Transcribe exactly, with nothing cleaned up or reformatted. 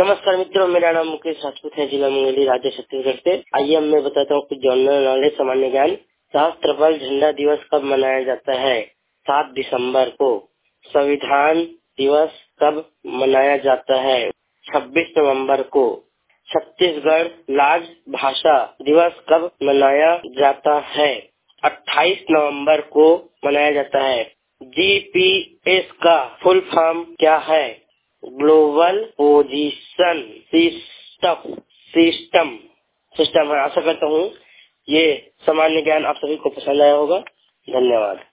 नमस्कार मित्रों, मेरा नाम मुकेश राजपूत है, जिला मुंगेली, राज्य छत्तीसगढ़ से। आइए अब मैं बताता हूँ कुछ जनरल नॉलेज, सामान्य ज्ञान। राष्ट्रपाल झंडा दिवस कब मनाया जाता है? सात दिसंबर को। संविधान दिवस कब मनाया जाता है? छब्बीस नवंबर को। छत्तीसगढ़ राजभाषा दिवस कब मनाया जाता है? अट्ठाईस नवंबर को मनाया जाता है। जी पी एस का फुल फॉर्म क्या है? Global position system system system है। आशा करता हूँ ये सामान्य ज्ञान आप सभी को पसंद आया होगा। धन्यवाद।